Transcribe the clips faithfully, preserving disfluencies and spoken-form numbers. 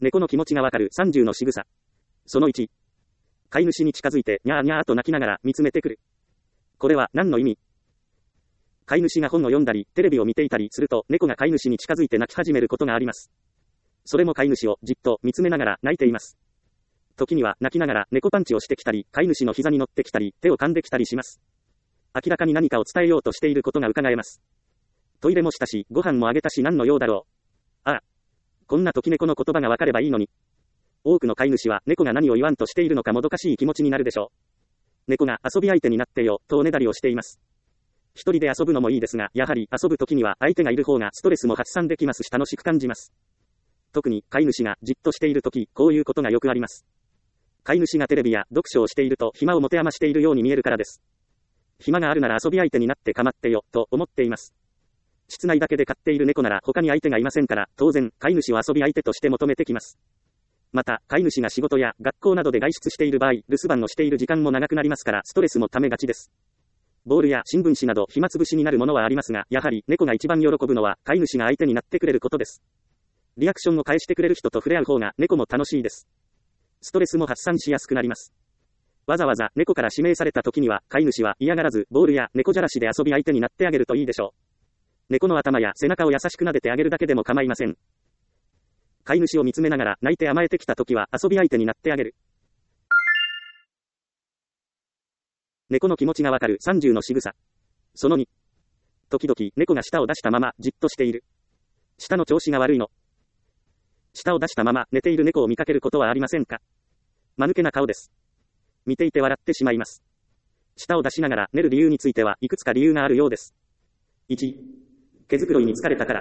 猫の気持ちがわかるさんじゅうの仕草。そのいち。飼い主に近づいて、にゃーにゃーと鳴きながら見つめてくる。これは何の意味？飼い主が本を読んだり、テレビを見ていたりすると、猫が飼い主に近づいて鳴き始めることがあります。それも飼い主をじっと見つめながら鳴いています。時には泣きながら猫パンチをしてきたり、飼い主の膝に乗ってきたり、手を噛んできたりします。明らかに何かを伝えようとしていることが伺えます。トイレもしたし、ご飯もあげたし何の用だろう。ああ。こんな時猫の言葉がわかればいいのに。多くの飼い主は猫が何を言わんとしているのかもどかしい気持ちになるでしょう。猫が遊び相手になってよ、とおねだりをしています。一人で遊ぶのもいいですが、やはり遊ぶ時には相手がいる方がストレスも発散できますし楽しく感じます。特に飼い主がじっとしている時、こういうことがよくあります。飼い主がテレビや読書をしていると暇を持て余しているように見えるからです。暇があるなら遊び相手になって構ってよ、と思っています。室内だけで飼っている猫なら他に相手がいませんから、当然、飼い主を遊び相手として求めてきます。また、飼い主が仕事や学校などで外出している場合、留守番をしている時間も長くなりますから、ストレスもためがちです。ボールや新聞紙など暇つぶしになるものはありますが、やはり猫が一番喜ぶのは飼い主が相手になってくれることです。リアクションを返してくれる人と触れ合う方が猫も楽しいです。ストレスも発散しやすくなります。わざわざ猫から指名された時には、飼い主は嫌がらず、ボールや猫じゃらしで遊び相手になってあげるといいでしょう。猫の頭や背中を優しく撫でてあげるだけでも構いません。飼い主を見つめながら泣いて甘えてきた時は遊び相手になってあげる。猫の気持ちがわかるさんじゅうの仕草。そのに。時々猫が舌を出したままじっとしている。舌の調子が悪いの。舌を出したまま寝ている猫を見かけることはありませんか？間抜けな顔です。見ていて笑ってしまいます。舌を出しながら寝る理由についてはいくつか理由があるようです。いち. 毛づくろいに疲れたから。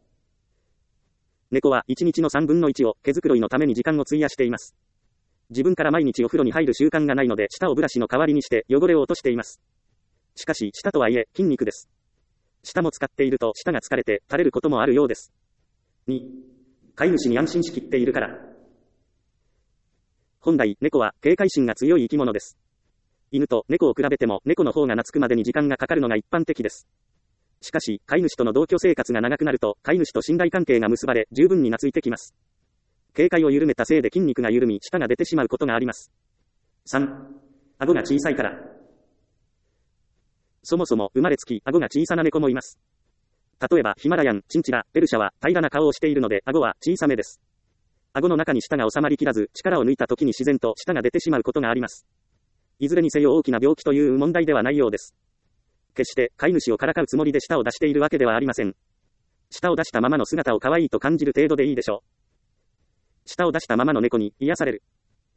猫はいちにちのさんぶんのいちを毛づくろいのために時間を費やしています。自分から毎日お風呂に入る習慣がないので舌をブラシの代わりにして汚れを落としています。しかし舌とはいえ筋肉です。舌も使っていると舌が疲れて垂れることもあるようです。に. 飼い主に安心しきっているから。本来猫は警戒心が強い生き物です。犬と猫を比べても猫の方が懐くまでに時間がかかるのが一般的です。しかし、飼い主との同居生活が長くなると、飼い主と信頼関係が結ばれ、十分に懐いてきます。警戒を緩めたせいで筋肉が緩み、舌が出てしまうことがあります。さん. 顎が小さいから。そもそも生まれつき顎が小さな猫もいます。例えば、ヒマラヤン、チンチラ、ペルシャは平らな顔をしているので、顎は小さめです。顎の中に舌が収まりきらず、力を抜いた時に自然と舌が出てしまうことがあります。いずれにせよ大きな病気という問題ではないようです。決して飼い主をからかうつもりで舌を出しているわけではありません。舌を出したままの姿を可愛いと感じる程度でいいでしょう。舌を出したままの猫に癒される。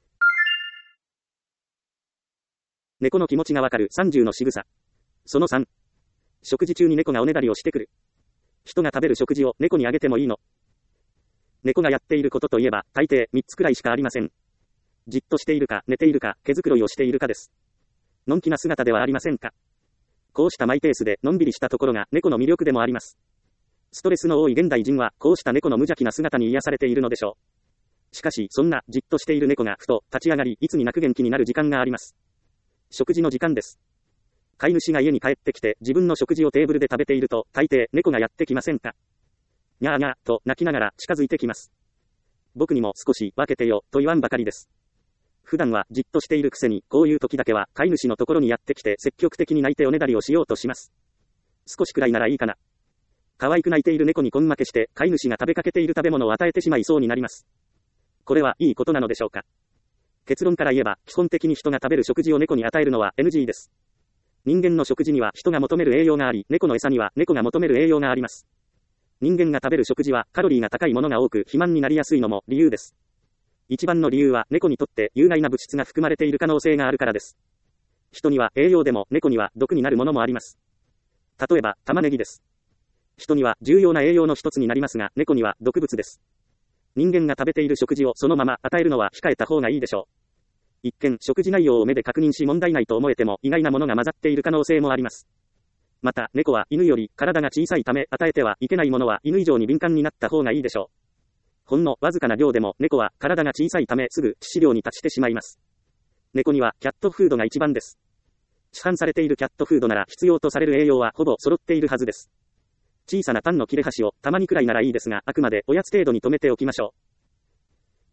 猫の気持ちがわかるさんじゅうの仕草。そのさん。食事中に猫がおねだりをしてくる。人が食べる食事を猫にあげてもいいの？猫がやっていることといえば、大抵みっつくらいしかありません。じっとしているか、寝ているか、毛づくろいをしているかです。のんきな姿ではありませんか？こうしたマイペースでのんびりしたところが猫の魅力でもあります。ストレスの多い現代人はこうした猫の無邪気な姿に癒されているのでしょう。しかしそんなじっとしている猫がふと立ち上がりいつになく元気になる時間があります。食事の時間です。飼い主が家に帰ってきて自分の食事をテーブルで食べていると大抵猫がやってきませんか？にゃーにゃーと泣きながら近づいてきます。僕にも少し分けてよと言わんばかりです。普段はじっとしているくせに、こういう時だけは飼い主のところにやってきて積極的に泣いておねだりをしようとします。少しくらいならいいかな。可愛く泣いている猫に根負けして飼い主が食べかけている食べ物を与えてしまいそうになります。これはいいことなのでしょうか。結論から言えば、基本的に人が食べる食事を猫に与えるのは エヌジー です。人間の食事には人が求める栄養があり、猫の餌には猫が求める栄養があります。人間が食べる食事はカロリーが高いものが多く肥満になりやすいのも理由です。一番の理由は猫にとって有害な物質が含まれている可能性があるからです。人には栄養でも猫には毒になるものもあります。例えば玉ねぎです。人には重要な栄養の一つになりますが、猫には毒物です。人間が食べている食事をそのまま与えるのは控えた方がいいでしょう。一見食事内容を目で確認し問題ないと思えても意外なものが混ざっている可能性もあります。また猫は犬より体が小さいため与えてはいけないものは犬以上に敏感になった方がいいでしょう。ほんのわずかな量でも猫は体が小さいためすぐ致死量に達してしまいます。猫にはキャットフードが一番です。市販されているキャットフードなら必要とされる栄養はほぼ揃っているはずです。小さなタンの切れ端をたまにくらいならいいですが、あくまでおやつ程度に止めておきましょう。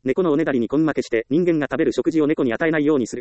猫のおねだりに根負けして人間が食べる食事を猫に与えないようにする。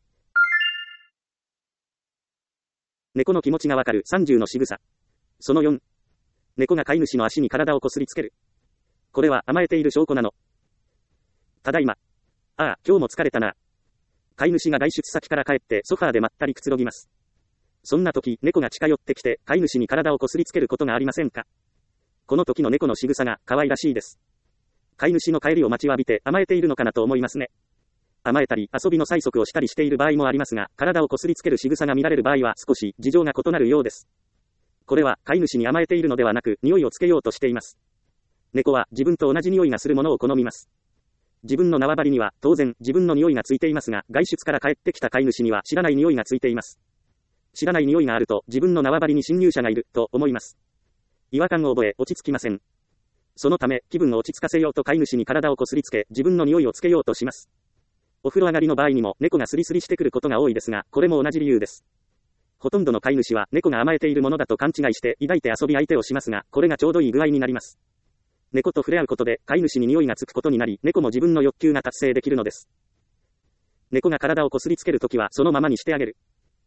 猫の気持ちがわかるさんじゅうの仕草。そのよん。猫が飼い主の足に体をこすりつける。これは甘えている証拠なの。ただいま。ああ、今日も疲れたな。飼い主が外出先から帰ってソファーでまったりくつろぎます。そんな時、猫が近寄ってきて飼い主に体をこすりつけることがありませんか？この時の猫の仕草が可愛らしいです。飼い主の帰りを待ちわびて甘えているのかなと思いますね。甘えたり遊びの催促をしたりしている場合もありますが、体をこすりつける仕草が見られる場合は少し事情が異なるようです。これは飼い主に甘えているのではなく、匂いをつけようとしています。猫は自分と同じ匂いがするものを好みます。自分の縄張りには当然自分の匂いがついていますが、外出から帰ってきた飼い主には知らない匂いがついています。知らない匂いがあると自分の縄張りに侵入者がいると思います。違和感を覚え落ち着きません。そのため気分を落ち着かせようと飼い主に体をこすりつけ自分の匂いをつけようとします。お風呂上がりの場合にも猫がスリスリしてくることが多いですが、これも同じ理由です。ほとんどの飼い主は猫が甘えているものだと勘違いして抱いて遊び相手をしますが、これがちょうどいい具合になります。猫と触れ合うことで飼い主に匂いがつくことになり、猫も自分の欲求が達成できるのです。猫が体をこすりつけるときはそのままにしてあげる。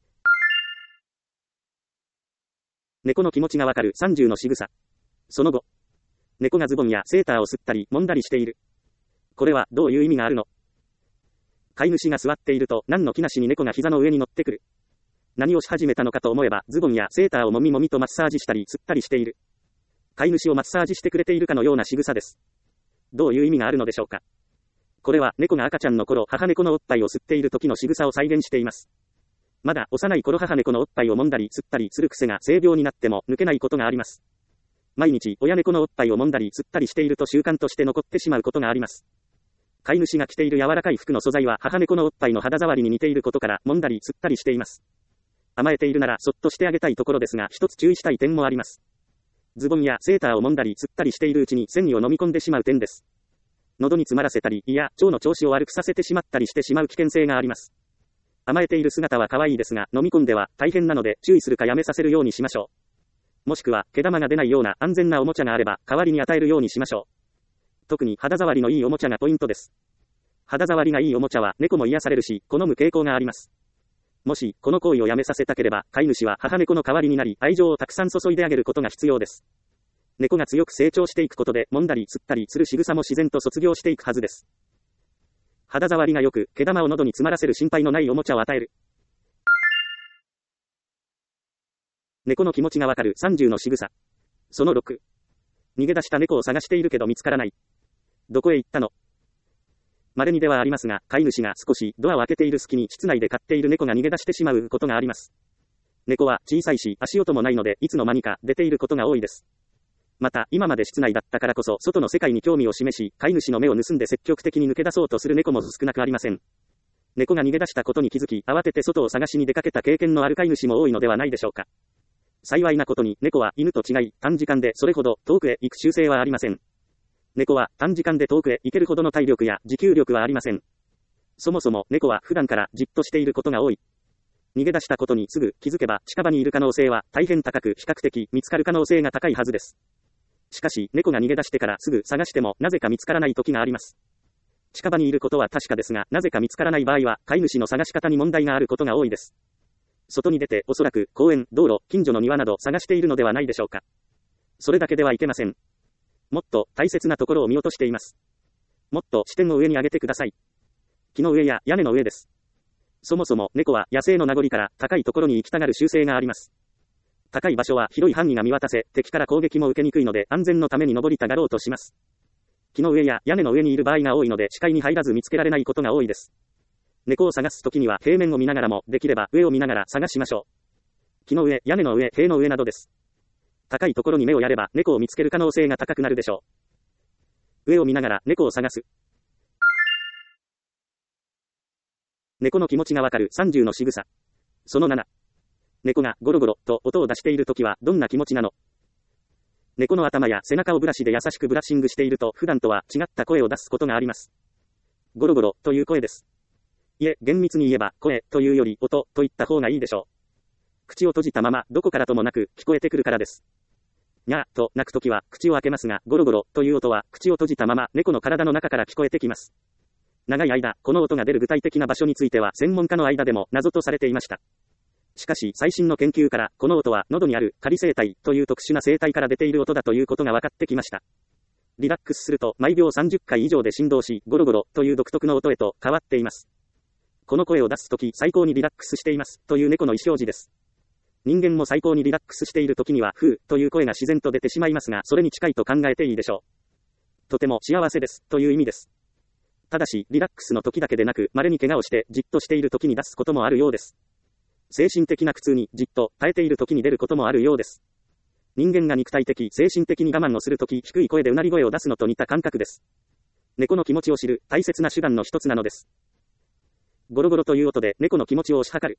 猫の気持ちがわかるさんじゅうの仕草。その後。猫がズボンやセーターを吸ったり揉んだりしている。これはどういう意味があるの？飼い主が座っていると何の気なしに猫が膝の上に乗ってくる。何をし始めたのかと思えばズボンやセーターをもみもみとマッサージしたり吸ったりしている。飼い主をマッサージしてくれているかのような仕草です。どういう意味があるのでしょうか。これは猫が赤ちゃんの頃母猫のおっぱいを吸っている時の仕草を再現しています。まだ幼い頃母猫のおっぱいを揉んだり吸ったりする癖が性病になっても抜けないことがあります。毎日親猫のおっぱいを揉んだり吸ったりしていると習慣として残ってしまうことがあります。飼い主が着ている柔らかい服の素材は母猫のおっぱいの肌触りに似ていることから揉んだり吸ったりしています。甘えているならそっとしてあげたいところですが、一つ注意したい点もあります。ズボンやセーターを揉んだり吸ったりしているうちに繊維を飲み込んでしまう点です。喉に詰まらせたり、胃や腸の調子を悪くさせてしまったりしてしまう危険性があります。甘えている姿は可愛いですが、飲み込んでは大変なので注意するかやめさせるようにしましょう。もしくは毛玉が出ないような安全なおもちゃがあれば代わりに与えるようにしましょう。特に肌触りのいいおもちゃがポイントです。肌触りがいいおもちゃは猫も癒されるし、好む傾向があります。もし、この行為をやめさせたければ、飼い主は母猫の代わりになり、愛情をたくさん注いであげることが必要です。猫が強く成長していくことで、揉んだり、吸ったりする仕草も自然と卒業していくはずです。肌触りが良く、毛玉を喉に詰まらせる心配のないおもちゃを与える。猫の気持ちがわかるさんじゅうの仕草。そのろく。逃げ出した猫を探しているけど見つからない。どこへ行ったの？稀にではありますが、飼い主が少しドアを開けている隙に室内で飼っている猫が逃げ出してしまうことがあります。猫は小さいし足音もないのでいつの間にか出ていることが多いです。また今まで室内だったからこそ外の世界に興味を示し、飼い主の目を盗んで積極的に抜け出そうとする猫も少なくありません。猫が逃げ出したことに気づき、慌てて外を探しに出かけた経験のある飼い主も多いのではないでしょうか。幸いなことに猫は犬と違い短時間でそれほど遠くへ行く習性はありません。猫は短時間で遠くへ行けるほどの体力や持久力はありません。そもそも猫は普段からじっとしていることが多い。逃げ出したことにすぐ気づけば近場にいる可能性は大変高く比較的見つかる可能性が高いはずです。しかし猫が逃げ出してからすぐ探してもなぜか見つからない時があります。近場にいることは確かですが、なぜか見つからない場合は飼い主の探し方に問題があることが多いです。外に出ておそらく公園、道路、近所の庭など探しているのではないでしょうか。それだけではいけません。もっと大切なところを見落としています。もっと視点を上に上げてください。木の上や屋根の上です。そもそも猫は野生の名残から高いところに行きたがる習性があります。高い場所は広い範囲が見渡せ、敵から攻撃も受けにくいので安全のために登りたがろうとします。木の上や屋根の上にいる場合が多いので視界に入らず見つけられないことが多いです。猫を探すときには平面を見ながらもできれば上を見ながら探しましょう。木の上、屋根の上、塀の上などです。高いところに目をやれば猫を見つける可能性が高くなるでしょう。上を見ながら猫を探す。猫の気持ちがわかるさんじゅうの仕草。そのなな。猫がゴロゴロと音を出しているときはどんな気持ちなの？猫の頭や背中をブラシで優しくブラッシングしていると普段とは違った声を出すことがあります。ゴロゴロという声です。いえ、厳密に言えば声というより音と言った方がいいでしょう。口を閉じたままどこからともなく聞こえてくるからです。にゃーと鳴くときは口を開けますが、ゴロゴロという音は口を閉じたまま猫の体の中から聞こえてきます。 長い間、この音が出る具体的な場所については専門家の間でも謎とされていました。しかし、最新の研究から、この音は喉にある仮声帯という特殊な声帯から出ている音だということが分かってきました。リラックスすると、毎秒さんじゅっかい以上で振動し、ゴロゴロという独特の音へと変わっています。この声を出すとき、最高にリラックスしていますという猫の意思表示です。人間も最高にリラックスしているときには、ふうという声が自然と出てしまいますが、それに近いと考えていいでしょう。とても幸せですという意味です。ただし、リラックスの時だけでなく、稀に怪我をしてじっとしている時に出すこともあるようです。精神的な苦痛にじっと耐えている時に出ることもあるようです。人間が肉体的、精神的に我慢をするとき、低い声でうなり声を出すのと似た感覚です。猫の気持ちを知る大切な手段の一つなのです。ゴロゴロという音で猫の気持ちを推し量る。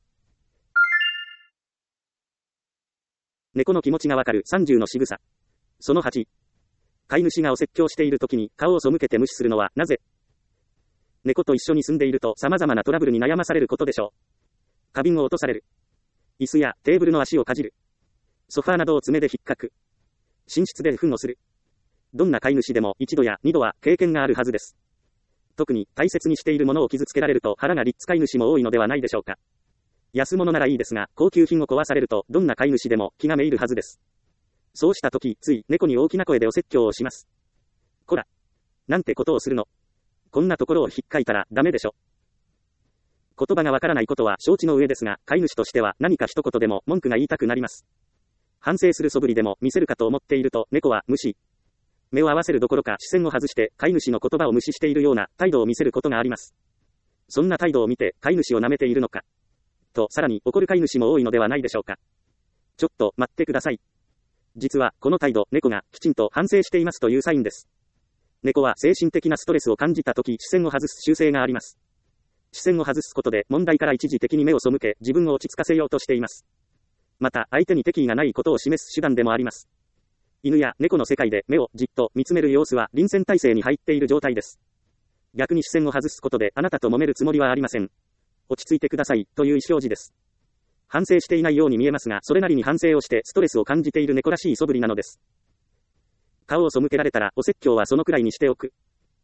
猫の気持ちがわかるさんじゅうの仕草。そのはち。飼い主がお説教しているときに顔を背けて無視するのはなぜ？猫と一緒に住んでいると様々なトラブルに悩まされることでしょう。花瓶を落とされる。椅子やテーブルの足をかじる。ソファーなどを爪で引っかく。寝室で糞をする。どんな飼い主でも一度や二度は経験があるはずです。特に大切にしているものを傷つけられると腹が立つ飼い主も多いのではないでしょうか。安物ならいいですが、高級品を壊されるとどんな飼い主でも気がめいるはずです。そうしたとき、つい猫に大きな声でお説教をします。こら、なんてことをするの。こんなところをひっかいたらダメでしょ。言葉がわからないことは承知の上ですが、飼い主としては何か一言でも文句が言いたくなります。反省する素振りでも見せるかと思っていると、猫は無視。目を合わせるどころか視線を外して飼い主の言葉を無視しているような態度を見せることがあります。そんな態度を見て飼い主を舐めているのか。と、さらに怒る飼い主も多いのではないでしょうか。ちょっと待ってください。実は、この態度、猫がきちんと反省していますというサインです。猫は精神的なストレスを感じたとき、視線を外す習性があります。視線を外すことで問題から一時的に目を背け、自分を落ち着かせようとしています。また、相手に敵意がないことを示す手段でもあります。犬や猫の世界で目をじっと見つめる様子は臨戦態勢に入っている状態です。逆に視線を外すことであなたと揉めるつもりはありません。落ち着いてくださいという意思表示です。反省していないように見えますが、それなりに反省をしてストレスを感じている猫らしい素振りなのです。顔を背けられたらお説教はそのくらいにしておく。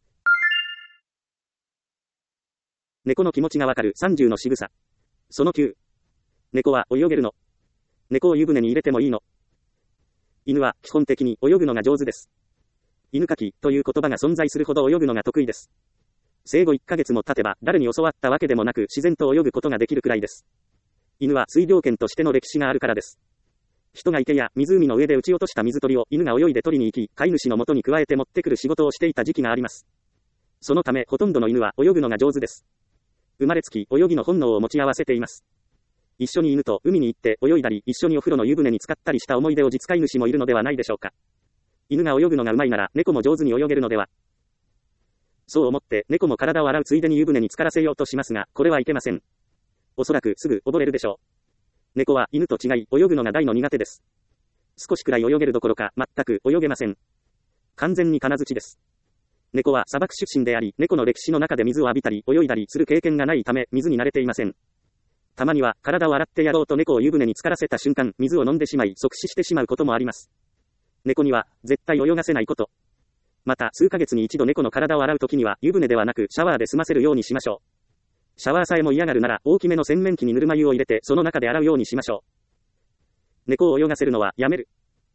猫の気持ちがわかるさんじゅうの仕草。そのきゅう。猫は泳げるの。猫を湯船に入れてもいいの。犬は基本的に泳ぐのが上手です。犬かきという言葉が存在するほど泳ぐのが得意です。生後いっかげつも経てば誰に教わったわけでもなく自然と泳ぐことができるくらいです。犬は水猟犬としての歴史があるからです。人が池や湖の上で撃ち落とした水鳥を犬が泳いで取りに行き、飼い主の元に加えて持ってくる仕事をしていた時期があります。そのためほとんどの犬は泳ぐのが上手です。生まれつき泳ぎの本能を持ち合わせています。一緒に犬と海に行って泳いだり、一緒にお風呂の湯船に浸かったりした思い出を実飼い主もいるのではないでしょうか。犬が泳ぐのがうまいなら猫も上手に泳げるのでは。そう思って猫も体を洗うついでに湯船に浸からせようとしますが、これはいけません。おそらくすぐ溺れるでしょう。猫は犬と違い泳ぐのが大の苦手です。少しくらい泳げるどころか全く泳げません。完全に金槌です。猫は砂漠出身であり、猫の歴史の中で水を浴びたり泳いだりする経験がないため水に慣れていません。たまには体を洗ってやろうと猫を湯船に浸からせた瞬間、水を飲んでしまい即死してしまうこともあります。猫には絶対泳がせないこと。また数ヶ月に一度猫の体を洗うときには湯船ではなくシャワーで済ませるようにしましょう。シャワーさえも嫌がるなら大きめの洗面器にぬるま湯を入れてその中で洗うようにしましょう。猫を泳がせるのはやめる。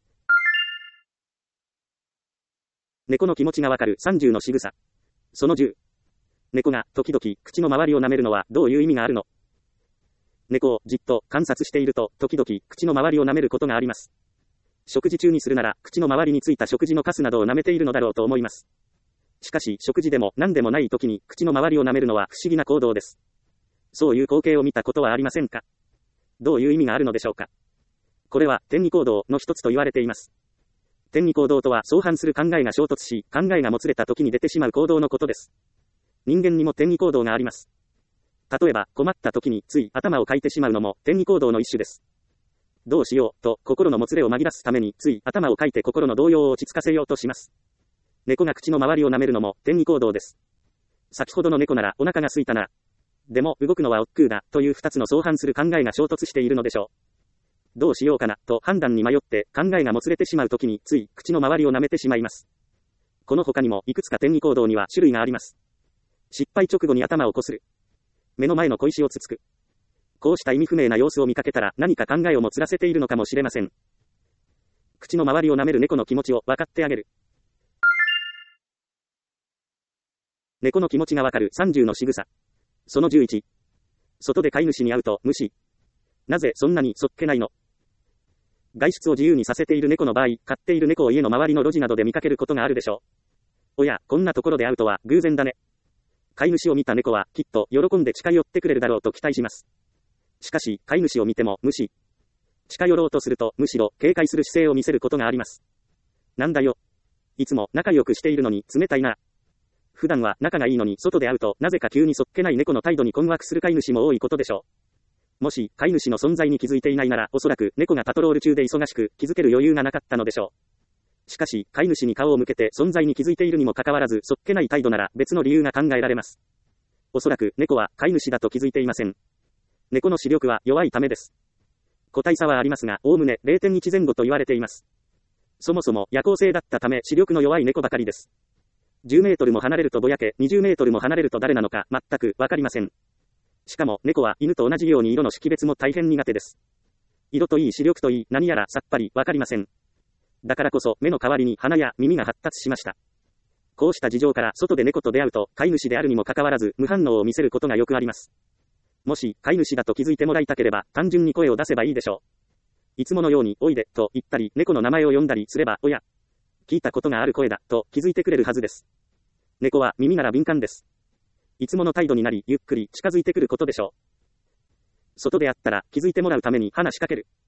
猫の気持ちがわかるさんじゅうの仕草。そのじゅう。猫が時々口の周りを舐めるのはどういう意味があるの？猫をじっと観察していると時々口の周りを舐めることがあります。食事中にするなら口の周りについた食事のカスなどを舐めているのだろうと思います。しかし食事でも何でもない時に口の周りを舐めるのは不思議な行動です。そういう光景を見たことはありませんか？どういう意味があるのでしょうか？これは転移行動の一つと言われています。転移行動とは相反する考えが衝突し、考えがもつれた時に出てしまう行動のことです。人間にも転移行動があります。例えば困った時につい頭をかいてしまうのも転移行動の一種です。どうしようと心のもつれを紛らすためについ頭をかいて心の動揺を落ち着かせようとします。猫が口の周りを舐めるのも転移行動です。先ほどの猫ならお腹が空いたな。でも動くのは億劫だという二つの相反する考えが衝突しているのでしょう。どうしようかなと判断に迷って考えがもつれてしまうときについ口の周りを舐めてしまいます。この他にもいくつか転移行動には種類があります。 失敗直後に頭をこする。目の前の小石をつつく。こうした意味不明な様子を見かけたら何か考えをもつらせているのかもしれません。口の周りを舐める猫の気持ちを分かってあげる。猫の気持ちがわかるさんじゅうの仕草。そのじゅういち。外で飼い主に会うと無視。なぜそんなにそっけないの？外出を自由にさせている猫の場合、飼っている猫を家の周りの路地などで見かけることがあるでしょう。おや、こんなところで会うとは偶然だね。飼い主を見た猫はきっと喜んで近寄ってくれるだろうと期待します。しかし、飼い主を見ても無視。近寄ろうとするとむしろ警戒する姿勢を見せることがあります。なんだよ。いつも仲良くしているのに冷たいな。普段は仲がいいのに外で会うとなぜか急にそっけない猫の態度に困惑する飼い主も多いことでしょう。もし飼い主の存在に気づいていないならおそらく猫がパトロール中で忙しく気づける余裕がなかったのでしょう。しかし飼い主に顔を向けて存在に気づいているにもかかわらずそっけない態度なら別の理由が考えられます。おそらく猫は飼い主だと気づいていません。猫の視力は弱いためです。個体差はありますが、おおむね れいてんいち 前後と言われています。そもそも夜行性だったため視力の弱い猫ばかりです。じゅうメートルも離れるとぼやけ、にじゅうメートルも離れると誰なのか全くわかりません。しかも猫は犬と同じように色の識別も大変苦手です。色といい視力といい何やらさっぱりわかりません。だからこそ目の代わりに鼻や耳が発達しました。こうした事情から外で猫と出会うと飼い主であるにもかかわらず無反応を見せることがよくあります。もし飼い主だと気づいてもらいたければ単純に声を出せばいいでしょう。いつものようにおいでと言ったり猫の名前を呼んだりすればおや、聞いたことがある声だと気づいてくれるはずです。猫は耳なら敏感です。いつもの態度になりゆっくり近づいてくることでしょう。外であったら気づいてもらうために話しかける。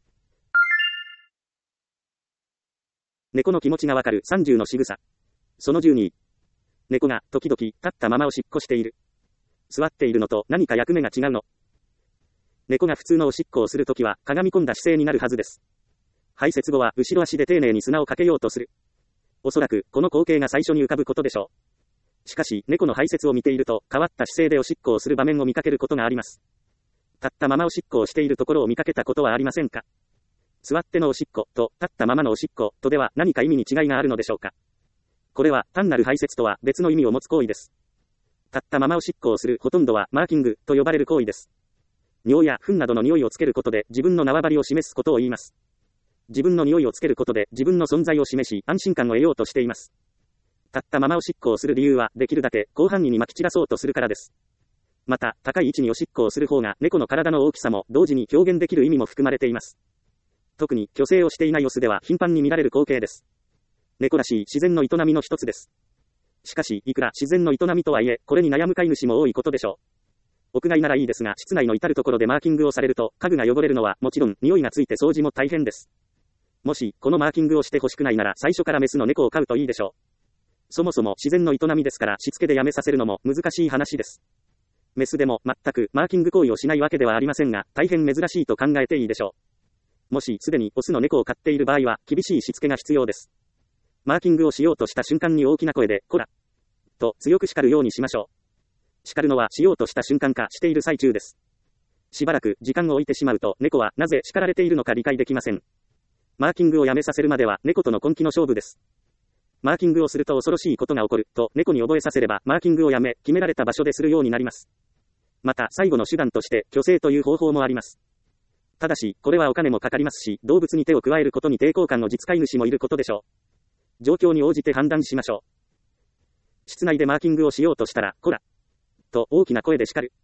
猫の気持ちがわかるさんじゅうの仕草。そのじゅうに。猫が時々立ったままおしっこしている。座っているのと何か役目が違うの。猫が普通のおしっこをするときはかがみ込んだ姿勢になるはずです。排泄後は後ろ足で丁寧に砂をかけようとする。おそらくこの光景が最初に浮かぶことでしょう。しかし猫の排泄を見ていると変わった姿勢でおしっこをする場面を見かけることがあります。立ったままおしっこをしているところを見かけたことはありませんか？座ってのおしっこと立ったままのおしっことでは何か意味に違いがあるのでしょうか？これは単なる排泄とは別の意味を持つ行為です。立ったままおしっこをするほとんどはマーキングと呼ばれる行為です。尿や糞などの匂いをつけることで自分の縄張りを示すことを言います。自分の匂いをつけることで自分の存在を示し安心感を得ようとしています。立ったままおしっこをする理由はできるだけ広範囲に撒き散らそうとするからです。また高い位置におしっこをする方が猫の体の大きさも同時に表現できる意味も含まれています。特に虚勢をしていないオスでは頻繁に見られる光景です。猫らしい自然の営みの一つです。しかしいくら自然の営みとはいえこれに悩む飼い主も多いことでしょう。屋外ならいいですが室内の至るところでマーキングをされると家具が汚れるのはもちろん匂いがついて掃除も大変です。もしこのマーキングをして欲しくないなら最初からメスの猫を飼うといいでしょう。そもそも自然の営みですからしつけでやめさせるのも難しい話です。メスでも全くマーキング行為をしないわけではありませんが大変珍しいと考えていいでしょう。もしすでにオスの猫を飼っている場合は厳しいしつけが必要です。マーキングをしようとした瞬間に大きな声でこらと強く叱るようにしましょう。叱るのはしようとした瞬間かしている最中です。しばらく時間を置いてしまうと猫はなぜ叱られているのか理解できません。マーキングをやめさせるまでは猫との根気の勝負です。マーキングをすると恐ろしいことが起こると猫に覚えさせればマーキングをやめ決められた場所でするようになります。また最後の手段として虚勢という方法もあります。ただしこれはお金もかかりますし動物に手を加えることに抵抗感の実飼い主もいることでしょう。状況に応じて判断しましょう。室内でマーキングをしようとしたらこらと大きな声で叱る。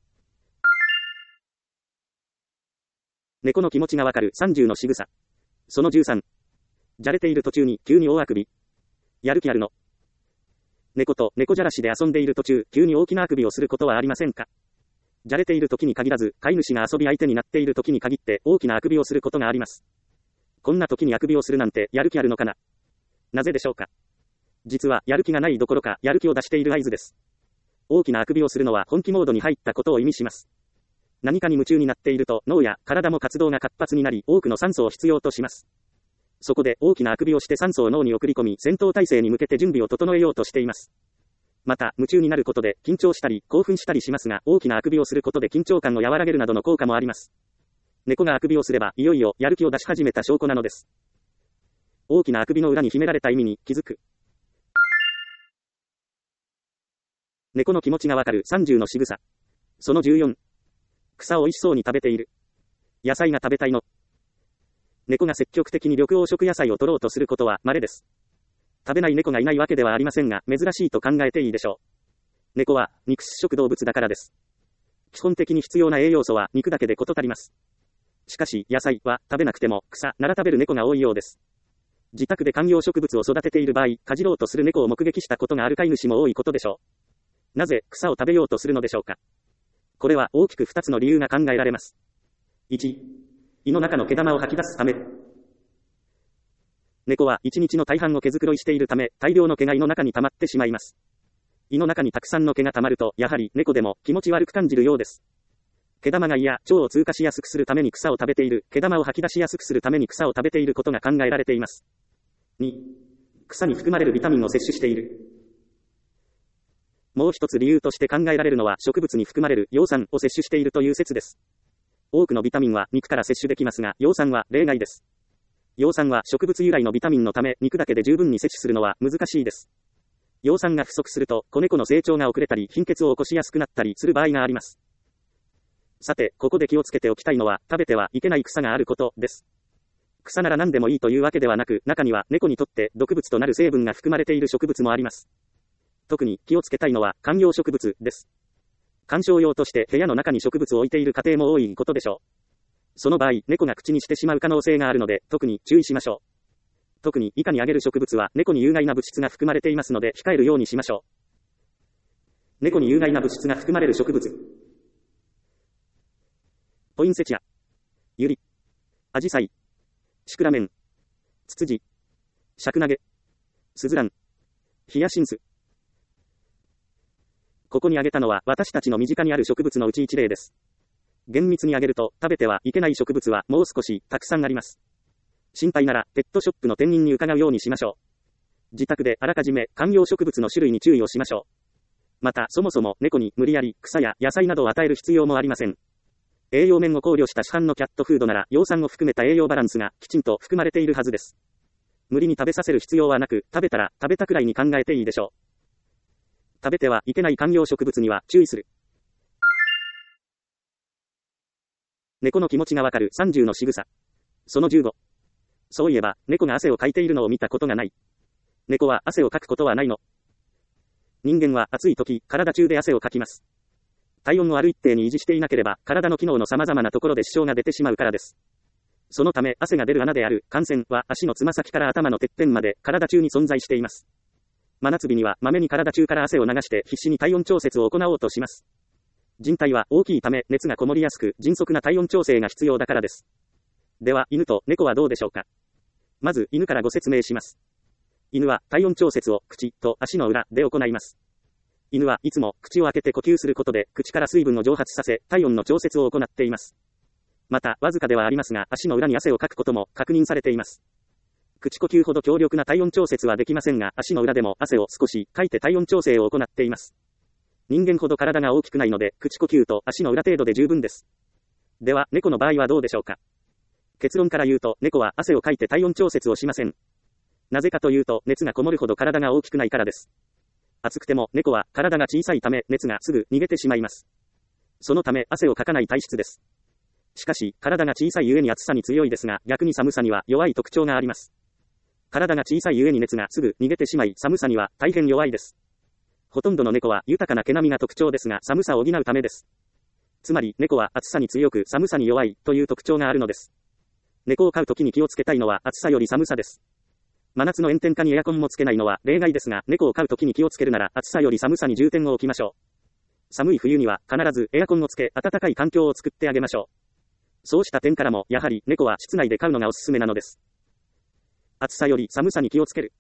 猫の気持ちがわかるさんじゅうの仕草。そのじゅうさん。じゃれている途中に急に大あくび。やる気あるの？猫と猫じゃらしで遊んでいる途中、急に大きなあくびをすることはありませんか？じゃれている時に限らず、飼い主が遊び相手になっている時に限って大きなあくびをすることがあります。こんな時にあくびをするなんてやる気あるのかな？なぜでしょうか？実はやる気がないどころかやる気を出している合図です。大きなあくびをするのは本気モードに入ったことを意味します。何かに夢中になっていると脳や体も活動が活発になり多くの酸素を必要とします。そこで大きなあくびをして酸素を脳に送り込み戦闘態勢に向けて準備を整えようとしています。また夢中になることで緊張したり興奮したりしますが大きなあくびをすることで緊張感を和らげるなどの効果もあります。猫があくびをすればいよいよやる気を出し始めた証拠なのです。大きなあくびの裏に秘められた意味に気づく。 猫の気持ちがわかるさんじゅうの仕草。そのじゅうよん。草を美味しそうに食べている。野菜が食べたいの。猫が積極的に緑黄色野菜を取ろうとすることは稀です。食べない猫がいないわけではありませんが、珍しいと考えていいでしょう。猫は肉食食動物だからです。基本的に必要な栄養素は肉だけで事足ります。しかし、野菜は食べなくても草なら食べる猫が多いようです。自宅で観葉植物を育てている場合、かじろうとする猫を目撃したことがある飼い主も多いことでしょう。なぜ草を食べようとするのでしょうか。これは大きくふたつの理由が考えられます。いち、胃の中の毛玉を吐き出すため。猫は一日の大半を毛づくろいしているため、大量の毛が胃の中に溜まってしまいます。胃の中にたくさんの毛が溜まると、やはり猫でも気持ち悪く感じるようです。毛玉が胃や腸を通過しやすくするために草を食べている、毛玉を吐き出しやすくするために草を食べていることが考えられています。に、草に含まれるビタミンを摂取している。もう一つ理由として考えられるのは植物に含まれる葉酸を摂取しているという説です。多くのビタミンは肉から摂取できますが、葉酸は例外です。葉酸は植物由来のビタミンのため、肉だけで十分に摂取するのは難しいです。葉酸が不足すると、子猫の成長が遅れたり、貧血を起こしやすくなったりする場合があります。さて、ここで気をつけておきたいのは、食べてはいけない草があることです。草なら何でもいいというわけではなく、中には猫にとって毒物となる成分が含まれている植物もあります。特に気をつけたいのは観葉植物です。観賞用として部屋の中に植物を置いている家庭も多いことでしょう。その場合、猫が口にしてしまう可能性があるので、特に注意しましょう。特に以下に挙げる植物は猫に有害な物質が含まれていますので控えるようにしましょう。猫に有害な物質が含まれる植物。ポインセチア、ユリ、アジサイ、シクラメン、ツツジ、シャクナゲ、スズラン、ヒヤシンス。ここに挙げたのは私たちの身近にある植物のうち一例です。厳密に挙げると食べてはいけない植物はもう少したくさんあります。心配ならペットショップの店員に伺うようにしましょう。自宅であらかじめ観葉植物の種類に注意をしましょう。またそもそも猫に無理やり草や野菜などを与える必要もありません。栄養面を考慮した市販のキャットフードなら葉酸を含めた栄養バランスがきちんと含まれているはずです。無理に食べさせる必要はなく、食べたら食べたくらいに考えていいでしょう。食べてはいけない観葉植物には注意する。猫の気持ちがわかるさんじゅうの仕草。そのじゅうご。そういえば、猫が汗をかいているのを見たことがない。猫は汗をかくことはないの。人間は暑い時、体中で汗をかきます。体温をある一定に維持していなければ、体の機能の様々なところで支障が出てしまうからです。そのため、汗が出る穴である汗腺は足のつま先から頭のてっぺんまで体中に存在しています。真夏日には、まめに体中から汗を流して必死に体温調節を行おうとします。人体は大きいため、熱がこもりやすく、迅速な体温調整が必要だからです。では、犬と猫はどうでしょうか。まず、犬からご説明します。犬は体温調節を口と足の裏で行います。犬はいつも口を開けて呼吸することで、口から水分を蒸発させ、体温の調節を行っています。また、わずかではありますが、足の裏に汗をかくことも確認されています。口呼吸ほど強力な体温調節はできませんが、足の裏でも汗を少しかいて体温調整を行っています。人間ほど体が大きくないので、口呼吸と足の裏程度で十分です。では、猫の場合はどうでしょうか。結論から言うと、猫は汗をかいて体温調節をしません。なぜかというと、熱がこもるほど体が大きくないからです。暑くても、猫は体が小さいため、熱がすぐ逃げてしまいます。そのため、汗をかかない体質です。しかし、体が小さいゆえに暑さに強いですが、逆に寒さには弱い特徴があります。体が小さいゆえに熱がすぐ逃げてしまい、寒さには大変弱いです。ほとんどの猫は豊かな毛並みが特徴ですが、寒さを補うためです。つまり、猫は暑さに強く寒さに弱いという特徴があるのです。猫を飼うときに気をつけたいのは暑さより寒さです。真夏の炎天下にエアコンもつけないのは例外ですが、猫を飼うときに気をつけるなら暑さより寒さに重点を置きましょう。寒い冬には必ずエアコンをつけ、暖かい環境を作ってあげましょう。そうした点からも、やはり猫は室内で飼うのがおすすめなのです。暑さより寒さに気をつける。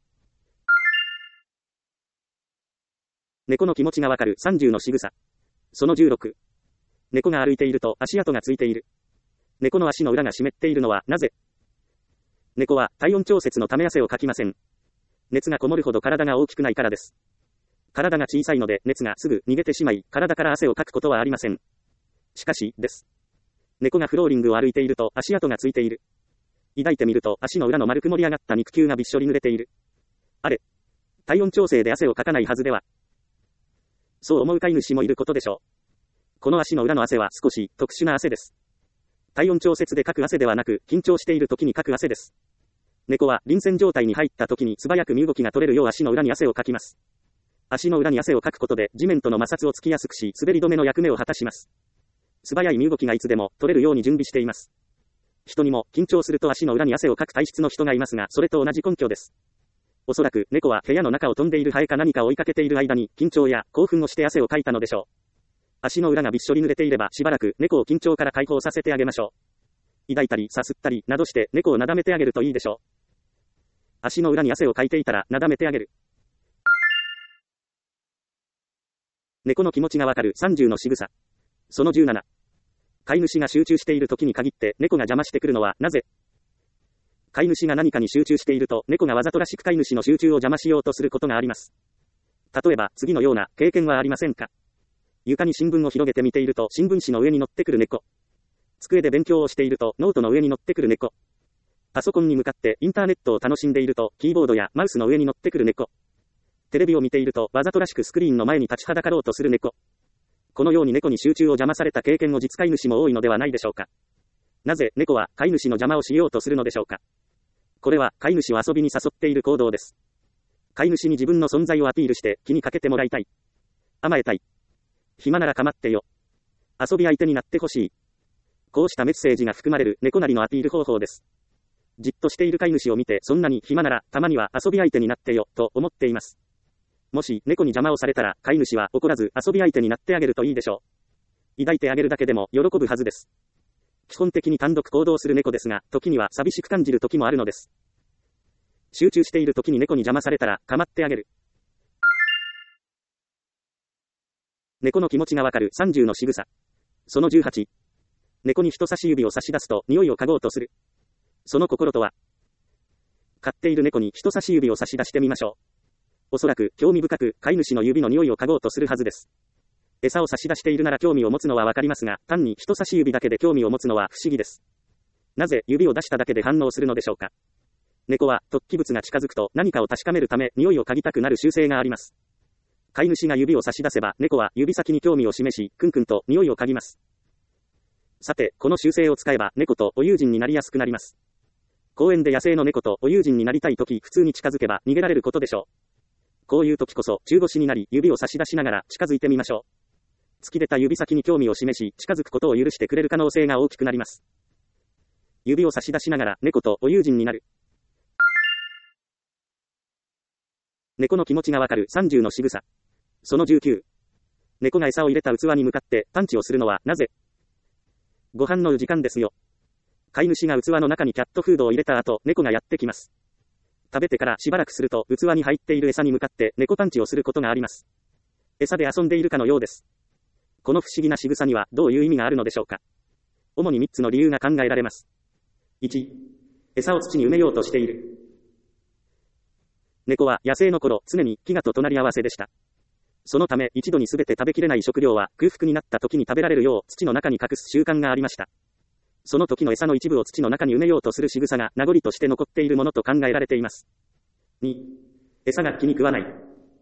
猫の気持ちがわかるさんじゅうの仕草。そのじゅうろく。猫が歩いていると足跡がついている。猫の足の裏が湿っているのはなぜ？猫は体温調節のため汗をかきません。熱がこもるほど体が大きくないからです。体が小さいので熱がすぐ逃げてしまい、体から汗をかくことはありません。しかし、です。猫がフローリングを歩いていると足跡がついている。抱いてみると足の裏の丸く盛り上がった肉球がびっしょり濡れている。あれ、体温調整で汗をかかないはずでは。 そう思う飼い主もいることでしょう。この足の裏の汗は少し特殊な汗です。体温調節でかく汗ではなく、緊張している時にかく汗です。猫は臨戦状態に入った時に素早く身動きが取れるよう足の裏に汗をかきます。足の裏に汗をかくことで地面との摩擦をつきやすくし、滑り止めの役目を果たします。素早い身動きがいつでも取れるように準備しています。人にも緊張すると足の裏に汗をかく体質の人がいますが、それと同じ根拠です。おそらく猫は部屋の中を飛んでいるハエか何かを追いかけている間に緊張や興奮をして汗をかいたのでしょう。足の裏がびっしょり濡れていればしばらく猫を緊張から解放させてあげましょう。抱いたりさすったりなどして猫をなだめてあげるといいでしょう。足の裏に汗をかいていたらなだめてあげる。猫の気持ちがわかるさんじゅうの仕草。そのじゅうなな。飼い主が集中している時に限って猫が邪魔してくるのはなぜ？飼い主が何かに集中していると猫がわざとらしく飼い主の集中を邪魔しようとすることがあります。例えば次のような経験はありませんか？床に新聞を広げて見ていると新聞紙の上に乗ってくる猫。机で勉強をしているとノートの上に乗ってくる猫。パソコンに向かってインターネットを楽しんでいるとキーボードやマウスの上に乗ってくる猫。テレビを見ているとわざとらしくスクリーンの前に立ちはだかろうとする猫。このように猫に集中を邪魔された経験を実飼い主も多いのではないでしょうか。なぜ猫は飼い主の邪魔をしようとするのでしょうか。これは飼い主を遊びに誘っている行動です。飼い主に自分の存在をアピールして気にかけてもらいたい。甘えたい。暇なら構ってよ。遊び相手になってほしい。こうしたメッセージが含まれる猫なりのアピール方法です。じっとしている飼い主を見て、そんなに暇ならたまには遊び相手になってよと思っています。もし猫に邪魔をされたら飼い主は怒らず遊び相手になってあげるといいでしょう。抱いてあげるだけでも喜ぶはずです。基本的に単独行動する猫ですが、時には寂しく感じる時もあるのです。集中している時に猫に邪魔されたら構ってあげる。猫の気持ちがわかるさんじゅうの仕草。そのじゅうはち。猫に人差し指を差し出すと匂いを嗅ごうとする。その心とは？飼っている猫に人差し指を差し出してみましょう。おそらく興味深く飼い主の指の匂いを嗅ごうとするはずです。餌を差し出しているなら興味を持つのはわかりますが、単に人差し指だけで興味を持つのは不思議です。なぜ指を出しただけで反応するのでしょうか。猫は突起物が近づくと何かを確かめるため匂いを嗅ぎたくなる習性があります。飼い主が指を差し出せば猫は指先に興味を示し、クンクンと匂いを嗅ぎます。さて、この習性を使えば猫とお友人になりやすくなります。公園で野生の猫とお友人になりたいとき、普通に近づけば逃げられることでしょう。こういう時こそ中腰になり指を差し出しながら近づいてみましょう。突き出た指先に興味を示し、近づくことを許してくれる可能性が大きくなります。指を差し出しながら猫とお友人になる。猫の気持ちがわかるさんじゅうの仕草。そのじゅうきゅう。猫が餌を入れた器に向かってパンチをするのはなぜ？ご飯の時間ですよ。飼い主が器の中にキャットフードを入れた後、猫がやってきます。食べてからしばらくすると器に入っている餌に向かって猫パンチをすることがあります。餌で遊んでいるかのようです。この不思議な仕草にはどういう意味があるのでしょうか。主にみっつの理由が考えられます。いち、餌を土に埋めようとしている。猫は野生の頃、常に飢餓と隣り合わせでした。そのため一度に全て食べきれない食料は空腹になった時に食べられるよう土の中に隠す習慣がありました。その時の餌の一部を土の中に埋めようとする仕草が名残として残っているものと考えられています。に、餌が気に食わない。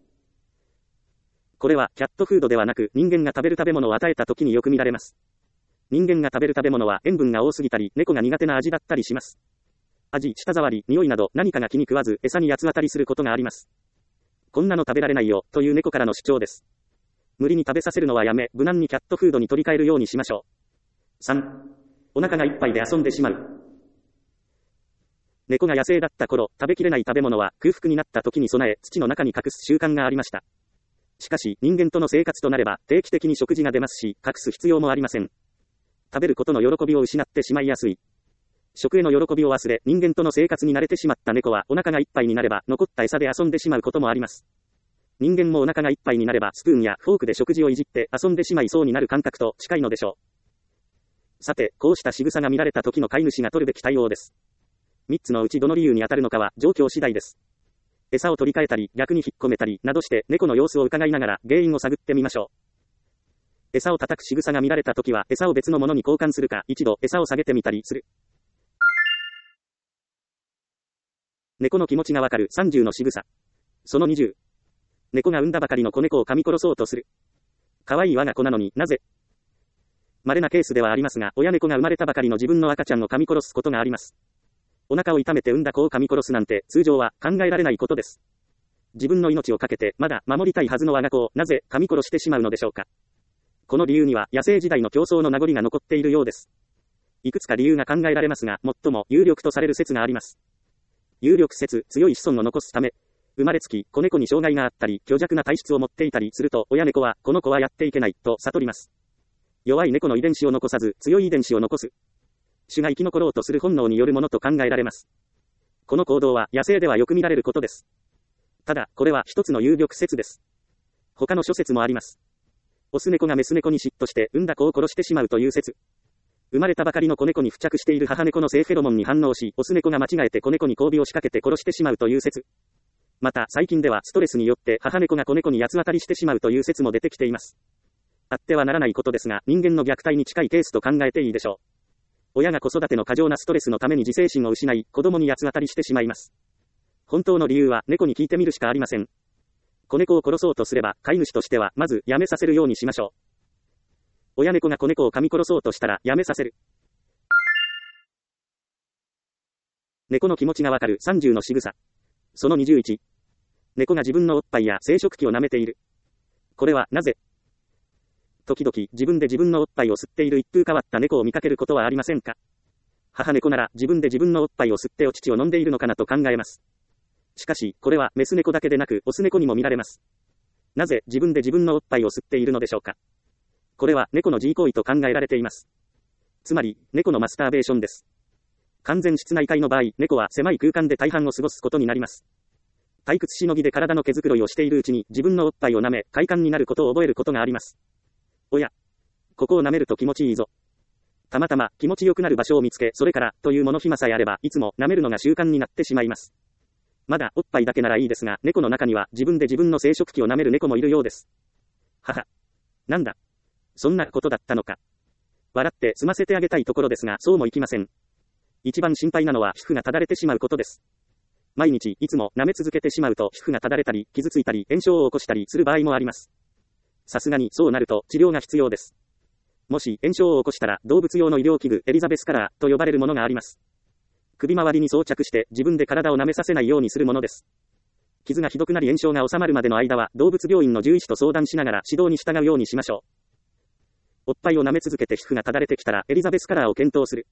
これはキャットフードではなく人間が食べる食べ物を与えた時によく見られます。人間が食べる食べ物は塩分が多すぎたり猫が苦手な味だったりします。味、舌触り、匂いなど何かが気に食わず餌に八つ当たりすることがあります。こんなの食べられないよという猫からの主張です。無理に食べさせるのはやめ、無難にキャットフードに取り替えるようにしましょう。さん、お腹がいっぱいで遊んでしまう。猫が野生だった頃、食べきれない食べ物は空腹になった時に備え土の中に隠す習慣がありました。しかし人間との生活となれば定期的に食事が出ますし、隠す必要もありません。食べることの喜びを失ってしまいやすい。食への喜びを忘れ、人間との生活に慣れてしまった猫はお腹がいっぱいになれば残った餌で遊んでしまうこともあります。人間もお腹がいっぱいになればスプーンやフォークで食事をいじって遊んでしまいそうになる感覚と近いのでしょう。さて、こうした仕草が見られた時の飼い主が取るべき対応です。みっつのうちどの理由に当たるのかは状況次第です。餌を取り替えたり、逆に引っ込めたりなどして猫の様子を伺いながら原因を探ってみましょう。餌を叩く仕草が見られた時は餌を別のものに交換するか、一度餌を下げてみたりする。猫の気持ちがわかるさんじゅうの仕草。そのにじゅう。 猫が産んだばかりの子猫を噛み殺そうとする。可愛い我が子なのになぜ？稀なケースではありますが、親猫が生まれたばかりの自分の赤ちゃんを噛み殺すことがあります。お腹を痛めて産んだ子を噛み殺すなんて通常は考えられないことです。自分の命をかけてまだ守りたいはずの我が子をなぜ噛み殺してしまうのでしょうか。この理由には野生時代の競争の名残が残っているようです。いくつか理由が考えられますが、最も有力とされる説があります。有力説、強い子孫を残すため、生まれつき子猫に障害があったり、虚弱な体質を持っていたりすると、親猫はこの子はやっていけないと悟ります。弱い猫の遺伝子を残さず、強い遺伝子を残す。種が生き残ろうとする本能によるものと考えられます。この行動は野生ではよく見られることです。ただ、これは一つの有力説です。他の諸説もあります。オス猫がメス猫に嫉妬して産んだ子を殺してしまうという説。生まれたばかりの子猫に付着している母猫の性フェロモンに反応し、オス猫が間違えて子猫に交尾を仕掛けて殺してしまうという説。また、最近ではストレスによって母猫が子猫に八つ当たりしてしまうという説も出てきています。あってはならないことですが、人間の虐待に近いケースと考えていいでしょう。親が子育ての過剰なストレスのために自制心を失い、子供に八つ当たりしてしまいます。本当の理由は猫に聞いてみるしかありません。子猫を殺そうとすれば、飼い主としてはまずやめさせるようにしましょう。親猫が子猫を噛み殺そうとしたらやめさせる。猫の気持ちがわかるさんじゅうの仕草。そのにじゅういち。猫が自分のおっぱいや生殖器を舐めている。これはなぜ？時々自分で自分のおっぱいを吸っている一風変わった猫を見かけることはありませんか？母猫なら自分で自分のおっぱいを吸ってお乳を飲んでいるのかなと考えます。しかし、これはメス猫だけでなくオス猫にも見られます。なぜ自分で自分のおっぱいを吸っているのでしょうか？これは猫の自慰行為と考えられています。つまり、猫のマスターベーションです。完全室内飼いの場合、猫は狭い空間で大半を過ごすことになります。退屈しのぎで体の毛づくろいをしているうちに自分のおっぱいを舐め、快感になることを覚えることがあります。おや、ここを舐めると気持ちいいぞ。たまたま気持ちよくなる場所を見つけ、それからというもの暇さえあれば、いつも舐めるのが習慣になってしまいます。まだおっぱいだけならいいですが、猫の中には自分で自分の生殖器を舐める猫もいるようです。はは。なんだ。そんなことだったのか。笑って済ませてあげたいところですが、そうもいきません。一番心配なのは皮膚がただれてしまうことです。毎日いつも舐め続けてしまうと皮膚がただれたり、傷ついたり、炎症を起こしたりする場合もあります。さすがにそうなると治療が必要です。もし炎症を起こしたら動物用の医療器具エリザベスカラーと呼ばれるものがあります。首周りに装着して自分で体を舐めさせないようにするものです。傷がひどくなり炎症が収まるまでの間は動物病院の獣医師と相談しながら指導に従うようにしましょう。おっぱいを舐め続けて皮膚がただれてきたらエリザベスカラーを検討する。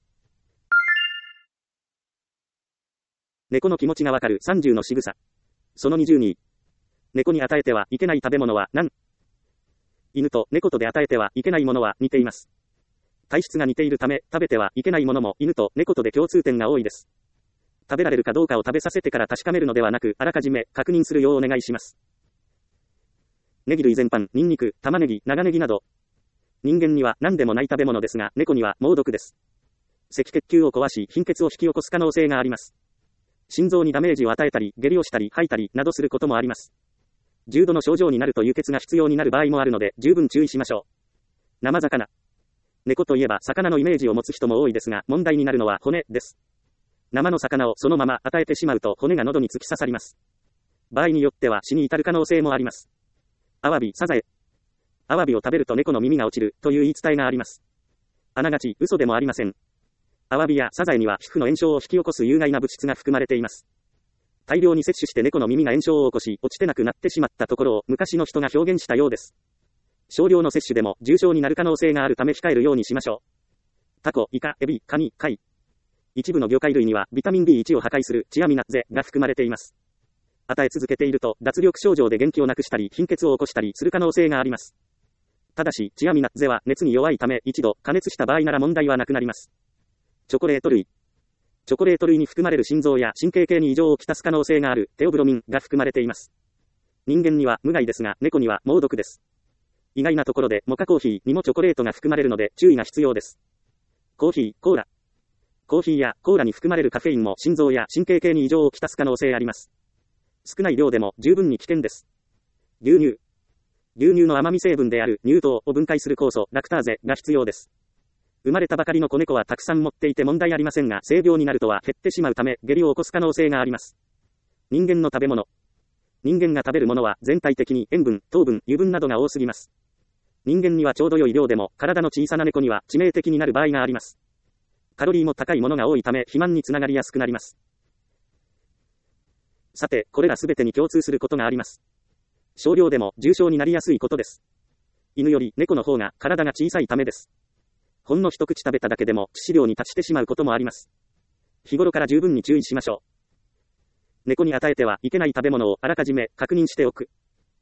猫の気持ちがわかるさんじゅうの仕草。そのにじゅうに。猫に与えてはいけない食べ物は何？犬と猫とで与えてはいけないものは似ています。体質が似ているため、食べてはいけないものも犬と猫とで共通点が多いです。食べられるかどうかを食べさせてから確かめるのではなく、あらかじめ確認するようお願いします。ネギ類全般、ニンニク、玉ねぎ、長ネギなど。人間には何でもない食べ物ですが、猫には猛毒です。赤血球を壊し、貧血を引き起こす可能性があります。心臓にダメージを与えたり、下痢をしたり、吐いたりなどすることもあります。重度の症状になると輸血が必要になる場合もあるので、十分注意しましょう。生魚。猫といえば魚のイメージを持つ人も多いですが、問題になるのは骨です。生の魚をそのまま与えてしまうと骨が喉に突き刺さります。場合によっては死に至る可能性もあります。アワビ、サザエ。アワビを食べると猫の耳が落ちるという言い伝えがあります。あながち嘘でもありません。アワビやサザエには皮膚の炎症を引き起こす有害な物質が含まれています。大量に摂取して猫の耳が炎症を起こし、落ちてなくなってしまったところを昔の人が表現したようです。少量の摂取でも重症になる可能性があるため控えるようにしましょう。タコ、イカ、エビ、カニ、貝。一部の魚介類にはビタミン ビーワン を破壊するチアミナッゼが含まれています。与え続けていると脱力症状で元気をなくしたり貧血を起こしたりする可能性があります。ただし、チアミナッゼは熱に弱いため一度加熱した場合なら問題はなくなります。チョコレート類。チョコレート類に含まれる心臓や神経系に異常をきたす可能性があるテオブロミンが含まれています。人間には無害ですが、猫には猛毒です。意外なところでモカコーヒーにもチョコレートが含まれるので注意が必要です。コーヒー、コーラ。コーヒーやコーラに含まれるカフェインも心臓や神経系に異常をきたす可能性あります。少ない量でも十分に危険です。牛乳。牛乳の甘み成分である乳糖を分解する酵素、ラクターゼが必要です。生まれたばかりの子猫はたくさん持っていて問題ありませんが、性病になるとは減ってしまうため、下痢を起こす可能性があります。人間の食べ物。 人間が食べるものは全体的に塩分、糖分、油分などが多すぎます。人間にはちょうど良い量でも、体の小さな猫には致命的になる場合があります。カロリーも高いものが多いため、肥満につながりやすくなります。さて、これらすべてに共通することがあります。少量でも重症になりやすいことです。犬より猫の方が体が小さいためです。ほんの一口食べただけでも致死量に達してしまうこともあります。日頃から十分に注意しましょう。猫に与えてはいけない食べ物をあらかじめ確認しておく。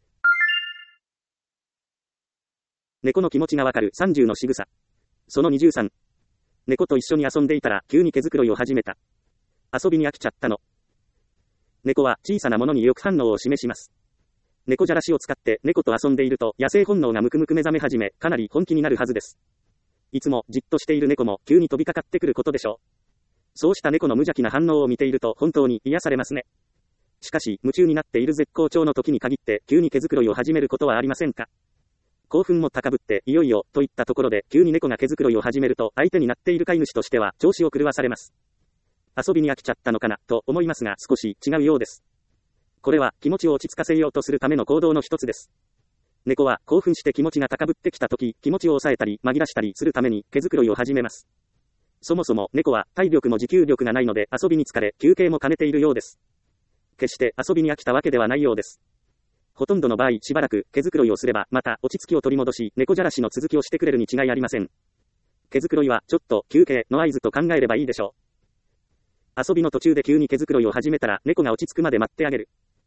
猫の気持ちがわかるさんじゅうの仕草。そのにじゅうさん。猫と一緒に遊んでいたら急に毛づくろいを始めた。遊びに飽きちゃったの。猫は小さなものによく反応を示します。猫じゃらしを使って猫と遊んでいると野生本能がムクムク目覚め始め、かなり本気になるはずです。いつもじっとしている猫も急に飛びかかってくることでしょう。そうした猫の無邪気な反応を見ていると本当に癒されますね。しかし夢中になっている絶好調の時に限って急に毛づくろいを始めることはありませんか？興奮も高ぶっていよいよといったところで急に猫が毛づくろいを始めると相手になっている飼い主としては調子を狂わされます。遊びに飽きちゃったのかなと思いますが少し違うようです。これは気持ちを落ち着かせようとするための行動の一つです。猫は興奮して気持ちが高ぶってきたとき、気持ちを抑えたり紛らしたりするために毛づくろいを始めます。そもそも猫は体力も持久力がないので遊びに疲れ休憩も兼ねているようです。決して遊びに飽きたわけではないようです。ほとんどの場合しばらく毛づくろいをすればまた落ち着きを取り戻し猫じゃらしの続きをしてくれるに違いありません。毛づくろいはちょっと休憩の合図と考えればいいでしょう。遊びの途中で急に毛づくろいを始めたら猫が落ち着くまで待ってあげる。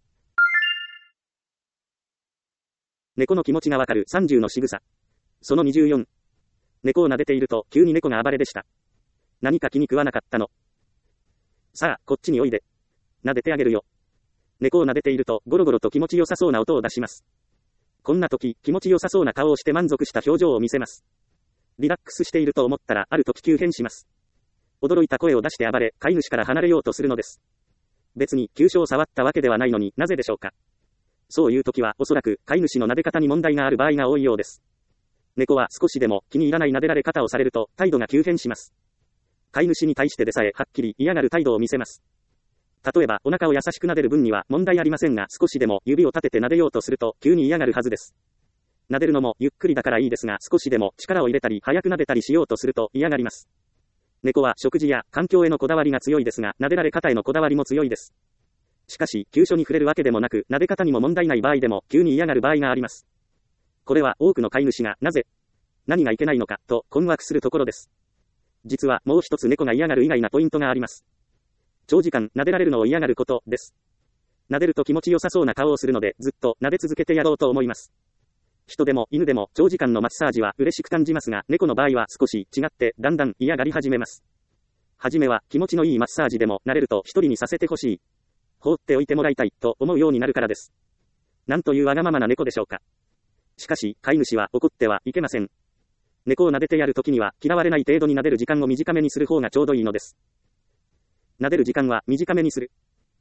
猫の気持ちがわかるさんじゅうの仕草。そのにじゅうよん。猫を撫でていると急に猫が暴れでした。何か気に食わなかったの？さあ、こっちにおいで。撫でてあげるよ。猫を撫でているとゴロゴロと気持ちよさそうな音を出します。こんな時、気持ちよさそうな顔をして満足した表情を見せます。リラックスしていると思ったらある時急変します。驚いた声を出して暴れ、飼い主から離れようとするのです。別に急所を触ったわけではないのになぜでしょうか。そういう時はおそらく飼い主の撫で方に問題がある場合が多いようです。猫は少しでも気に入らない撫でられ方をされると態度が急変します。飼い主に対してでさえはっきり嫌がる態度を見せます。例えばお腹を優しく撫でる分には問題ありませんが少しでも指を立てて撫でようとすると急に嫌がるはずです。撫でるのもゆっくりだからいいですが少しでも力を入れたり早く撫でたりしようとすると嫌がります。猫は食事や環境へのこだわりが強いですが撫でられ方へのこだわりも強いです。しかし、急所に触れるわけでもなく、撫で方にも問題ない場合でも、急に嫌がる場合があります。これは多くの飼い主が、なぜ、何がいけないのか、と困惑するところです。実は、もう一つ猫が嫌がる以外なポイントがあります。長時間、撫でられるのを嫌がること、です。撫でると気持ちよさそうな顔をするので、ずっと、撫で続けてやろうと思います。人でも犬でも、長時間のマッサージは嬉しく感じますが、猫の場合は少し違って、だんだん嫌がり始めます。はじめは、気持ちのいいマッサージでも、慣れると一人にさせてほしい。放っておいてもらいたいと思うようになるからです。なんというわがままな猫でしょうか。しかし、飼い主は怒ってはいけません。猫を撫でてやるときには嫌われない程度に撫でる時間を短めにする方がちょうどいいのです。撫でる時間は短めにする。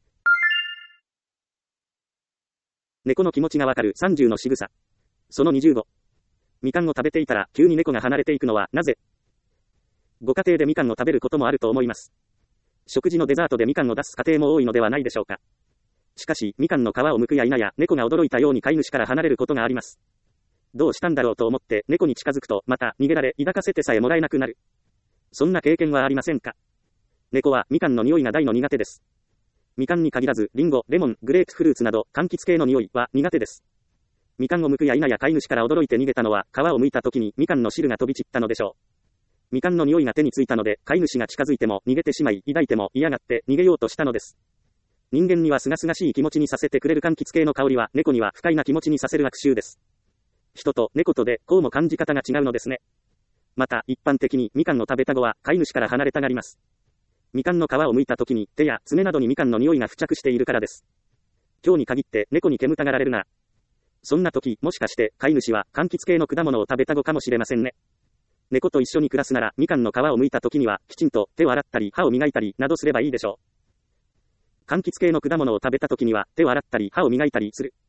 猫の気持ちがわかるさんじゅうの仕草。そのにじゅうご。みかんを食べていたら急に猫が離れていくのはなぜ？ご家庭でみかんを食べることもあると思います。食事のデザートでみかんを出す家庭も多いのではないでしょうか。しかし、みかんの皮を剥くや否や、猫が驚いたように飼い主から離れることがあります。どうしたんだろうと思って猫に近づくと、また逃げられ、抱かせてさえもらえなくなる。そんな経験はありませんか？猫はみかんの匂いが大の苦手です。みかんに限らず、リンゴ、レモン、グレープフルーツなど、柑橘系の匂いは苦手です。みかんを剥くや否や飼い主から驚いて逃げたのは、皮を剥いた時にみかんの汁が飛び散ったのでしょう。みかんの匂いが手についたので、飼い主が近づいても逃げてしまい、抱いても嫌がって逃げようとしたのです。人間には清々しい気持ちにさせてくれる柑橘系の香りは、猫には不快な気持ちにさせる悪臭です。人と猫とで、こうも感じ方が違うのですね。また、一般的にみかんを食べた後は、飼い主から離れたがります。みかんの皮を剥いた時に、手や爪などにみかんの匂いが付着しているからです。今日に限って猫に煙たがられるな。そんな時、もしかして飼い主は柑橘系の果物を食べた後かもしれませんね。猫と一緒に暮らすなら、みかんの皮を剥いた時には、きちんと手を洗ったり、歯を磨いたり、などすればいいでしょう。柑橘系の果物を食べた時には、手を洗ったり、歯を磨いたりする。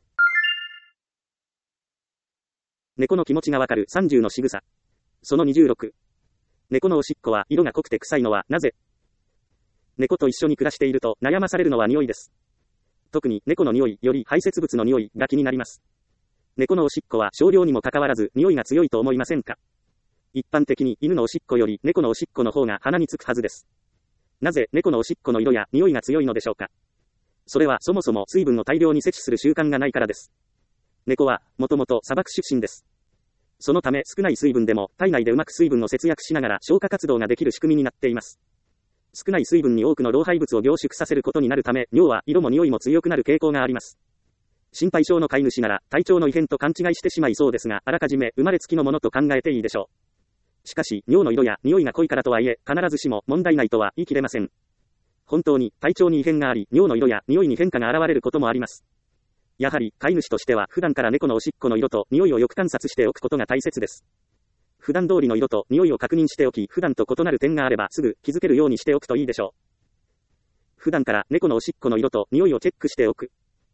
猫の気持ちがわかるさんじゅうの仕草。そのにじゅうろく。猫のおしっこは色が濃くて臭いのはなぜ？猫と一緒に暮らしていると悩まされるのは匂いです。 特に猫の匂いより排泄物の匂いが気になります。猫のおしっこは少量にもかかわらず匂いが強いと思いませんか？一般的に犬のおしっこより猫のおしっこの方が鼻につくはずです。なぜ猫のおしっこの色や匂いが強いのでしょうか？それはそもそも水分を大量に摂取する習慣がないからです。猫はもともと砂漠出身です。そのため少ない水分でも体内でうまく水分を節約しながら消化活動ができる仕組みになっています。少ない水分に多くの老廃物を凝縮させることになるため、尿は色も匂いも強くなる傾向があります。心配性の飼い主なら体調の異変と勘違いしてしまいそうですが、あらかじめ生まれつきのものと考えていいでしょう。しかし、尿の色や匂いが濃いからとはいえ、必ずしも問題ないとは言い切れません。本当に体調に異変があり、尿の色や匂いに変化が現れることもあります。やはり、飼い主としては普段から猫のおしっこの色と匂いをよく観察しておくことが大切です。普段通りの色と匂いを確認しておき、普段と異なる点があればすぐ気づけるようにしておくといいでしょう。普段から猫のおしっこの色と匂いをチェックしておく。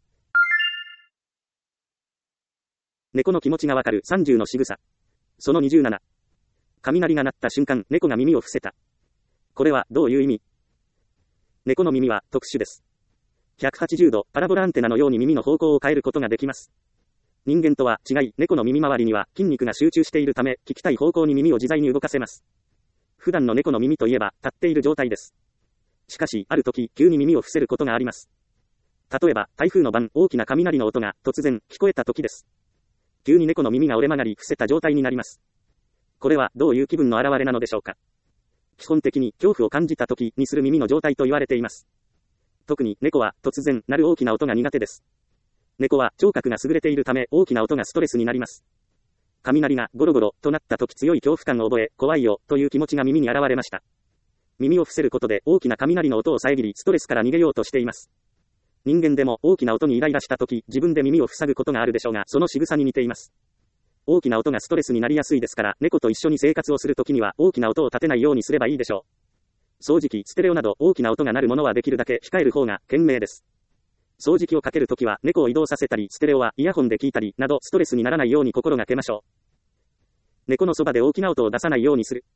猫の気持ちがわかるさんじゅうの仕草。そのにじゅうなな。雷が鳴った瞬間、猫が耳を伏せた。これはどういう意味？猫の耳は特殊です。ひゃくはちじゅうどパラボラアンテナのように耳の方向を変えることができます。人間とは違い、猫の耳周りには筋肉が集中しているため、聞きたい方向に耳を自在に動かせます。普段の猫の耳といえば、立っている状態です。しかし、ある時、急に耳を伏せることがあります。例えば、台風の晩、大きな雷の音が突然聞こえた時です。急に猫の耳が折れ曲がり、伏せた状態になります。これはどういう気分の表れなのでしょうか。基本的に恐怖を感じた時にする耳の状態と言われています。特に猫は突然鳴る大きな音が苦手です。猫は聴覚が優れているため大きな音がストレスになります。雷がゴロゴロとなった時強い恐怖感を覚え、怖いよという気持ちが耳に現れました。耳を伏せることで大きな雷の音を遮りストレスから逃げようとしています。人間でも大きな音にイライラした時、自分で耳を塞ぐことがあるでしょうが、その仕草に似ています。大きな音がストレスになりやすいですから、猫と一緒に生活をするときには大きな音を立てないようにすればいいでしょう。掃除機、ステレオなど大きな音が鳴るものはできるだけ控える方が賢明です。掃除機をかけるときは猫を移動させたり、ステレオはイヤホンで聞いたりなどストレスにならないように心がけましょう。猫のそばで大きな音を出さないようにする。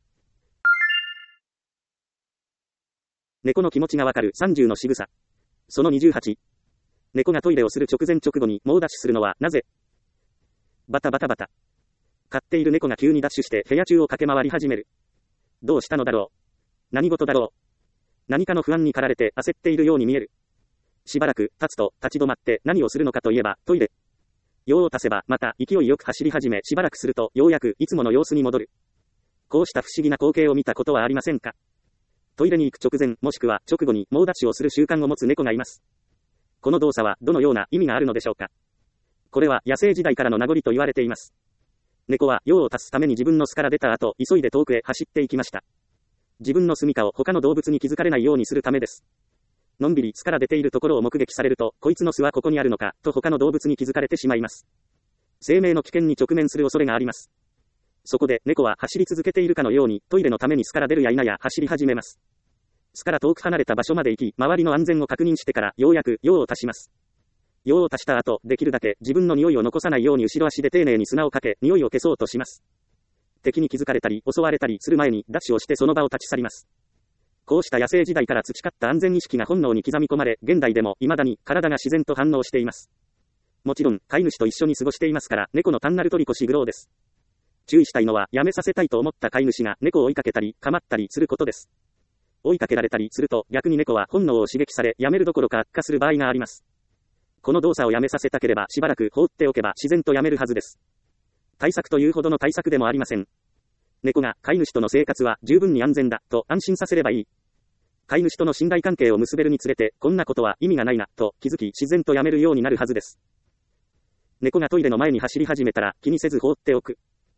猫の気持ちがわかるさんじゅうの仕草。そのにじゅうはち。猫がトイレをする直前直後に猛ダッシュするのはなぜ？バタバタバタ。飼っている猫が急にダッシュして部屋中を駆け回り始める。どうしたのだろう。何事だろう。何かの不安に駆られて焦っているように見える。しばらく経つと立ち止まって何をするのかといえばトイレ。用を足せばまた勢いよく走り始め、しばらくするとようやくいつもの様子に戻る。こうした不思議な光景を見たことはありませんか？トイレに行く直前もしくは直後に猛ダッシュをする習慣を持つ猫がいます。この動作はどのような意味があるのでしょうか？これは野生時代からの名残と言われています。猫は用を足すために自分の巣から出た後、急いで遠くへ走っていきました。自分の住処を他の動物に気づかれないようにするためです。のんびり巣から出ているところを目撃されると、こいつの巣はここにあるのか、と他の動物に気づかれてしまいます。生命の危険に直面する恐れがあります。そこで猫は走り続けているかのように、トイレのために巣から出るや否や走り始めます。巣から遠く離れた場所まで行き、周りの安全を確認してから、ようやく用を足します。用を足した後、できるだけ自分の匂いを残さないように後ろ足で丁寧に砂をかけ、匂いを消そうとします。敵に気づかれたり、襲われたりする前にダッシュをしてその場を立ち去ります。こうした野生時代から培った安全意識が本能に刻み込まれ、現代でも未だに体が自然と反応しています。もちろん、飼い主と一緒に過ごしていますから、猫の単なるトリコシグローです。注意したいのは、やめさせたいと思った飼い主が猫を追いかけたり、構ったりすることです。追いかけられたりすると、逆に猫は本能を刺激され、やめるどころか悪化する場合があります。この動作をやめさせたければしばらく放っておけば自然とやめるはずです。対策というほどの対策でもありません。猫が飼い主との生活は十分に安全だと安心させればいい。飼い主との信頼関係を結べるにつれて、こんなことは意味がないなと気づき自然とやめるようになるはずです。猫がトイレの前に走り始めたら気にせず放っておく。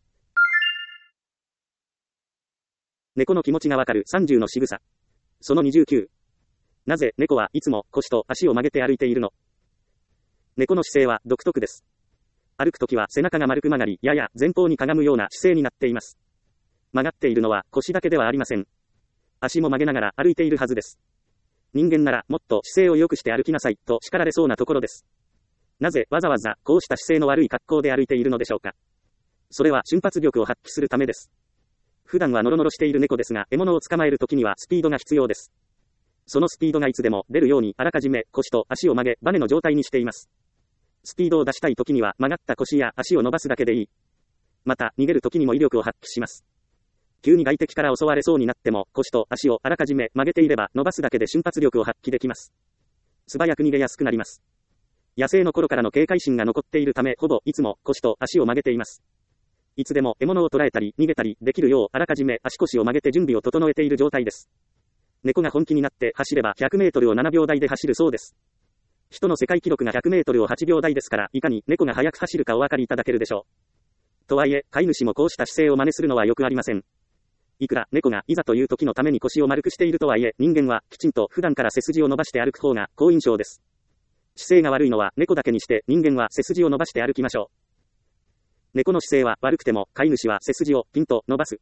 猫の気持ちがわかるさんじゅうの仕草。そのにじゅうきゅう。なぜ猫はいつも腰と足を曲げて歩いているの？猫の姿勢は独特です。歩くときは背中が丸く曲がり、やや前方にかがむような姿勢になっています。曲がっているのは腰だけではありません。足も曲げながら歩いているはずです。人間ならもっと姿勢を良くして歩きなさいと叱られそうなところです。なぜわざわざこうした姿勢の悪い格好で歩いているのでしょうか。それは瞬発力を発揮するためです。普段はノロノロしている猫ですが、獲物を捕まえるときにはスピードが必要です。 そのスピードがいつでも出るようにあらかじめ腰と足を曲げ、バネの状態にしています。スピードを出したい時には曲がった腰や足を伸ばすだけでいい。また、逃げる時にも威力を発揮します。急に外敵から襲われそうになっても腰と足をあらかじめ曲げていれば伸ばすだけで瞬発力を発揮できます。素早く逃げやすくなります。野生の頃からの警戒心が残っているためほぼいつも腰と足を曲げています。いつでも獲物を捕らえたり逃げたりできるようあらかじめ足腰を曲げて準備を整えている状態です。猫が本気になって走ればひゃくメートルをななびょうだいで走るそうです。人の世界記録がひゃくメートルをはちびょうだいですから、いかに猫が速く走るかお分かりいただけるでしょう。とはいえ、飼い主もこうした姿勢を真似するのはよくありません。いくら猫がいざという時のために腰を丸くしているとはいえ、人間はきちんと普段から背筋を伸ばして歩く方が好印象です。姿勢が悪いのは猫だけにして人間は背筋を伸ばして歩きましょう。猫の姿勢は悪くても飼い主は背筋をピンと伸ばす。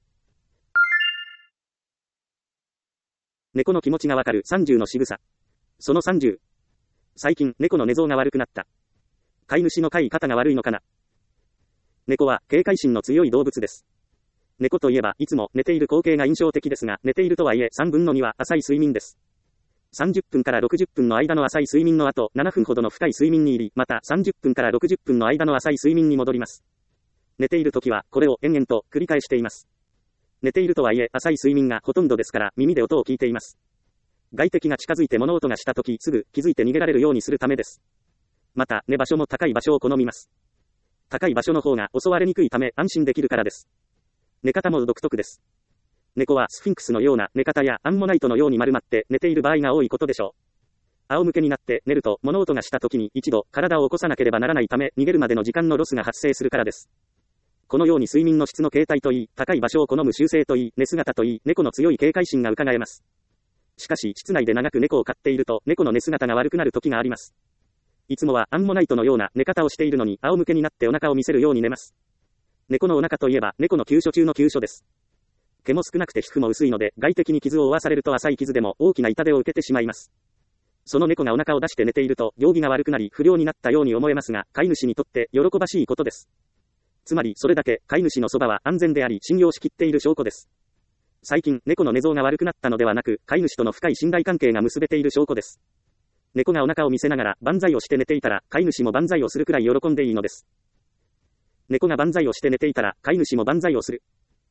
猫の気持ちがわかるさんじゅうの仕草。そのさんじゅう。最近猫の寝相が悪くなった。飼い主の飼い方が悪いのかな。猫は警戒心の強い動物です。猫といえばいつも寝ている光景が印象的ですが、寝ているとはいえさんぶんのには浅い睡眠です。さんじゅっぷんからろくじゅっぷんの間の浅い睡眠の後、ななふんほどの深い睡眠に入り、またさんじゅっぷんからろくじゅっぷんの間の浅い睡眠に戻ります。寝ているときはこれを延々と繰り返しています。寝ているとはいえ浅い睡眠がほとんどですから耳で音を聞いています。外敵が近づいて物音がしたときすぐ気づいて逃げられるようにするためです。また寝場所も高い場所を好みます。高い場所の方が襲われにくいため安心できるからです。寝方も独特です。猫はスフィンクスのような寝方やアンモナイトのように丸まって寝ている場合が多いことでしょう。仰向けになって寝ると物音がしたときに一度体を起こさなければならないため逃げるまでの時間のロスが発生するからです。このように睡眠の質の形態といい、高い場所を好む習性といい、寝姿といい、猫の強い警戒心が伺えます。しかし室内で長く猫を飼っていると猫の寝姿が悪くなる時があります。いつもはアンモナイトのような寝方をしているのに仰向けになってお腹を見せるように寝ます。猫のお腹といえば猫の急所中の急所です。毛も少なくて皮膚も薄いので外敵に傷を負わされると浅い傷でも大きな痛手を受けてしまいます。その猫がお腹を出して寝ていると行儀が悪くなり不良になったように思えますが、飼い主にとって喜ばしいことです。つまりそれだけ飼い主のそばは安全であり信用しきっている証拠です。最近猫の寝相が悪くなったのではなく、飼い主との深い信頼関係が結べている証拠です。猫がお腹を見せながら万歳をして寝ていたら飼い主も万歳をするくらい喜んでいいのです。猫が万歳をして寝ていたら飼い主も万歳をする。